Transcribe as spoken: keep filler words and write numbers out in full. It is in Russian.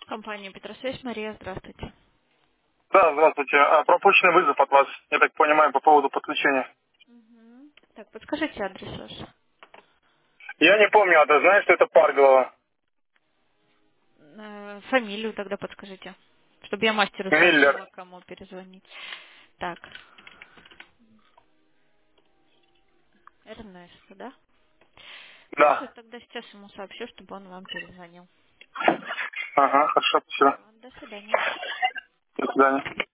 Компания Петросвязь, Мария, здравствуйте. Да, здравствуйте. А, пропущенный вызов от вас, я так понимаю, по поводу подключения. Мгм. Так, подскажите адрес ваш. Я не помню адрес, знаешь, что это Парголова? Э, фамилию тогда подскажите, чтобы я мастеру Миллер. сообщила, кому перезвонить. Так, Эрнест, да? Хорошо, Да. тогда сейчас ему сообщу, чтобы он вам перезвонил. Ага, хорошо, все. Всё, до свидания. До свидания.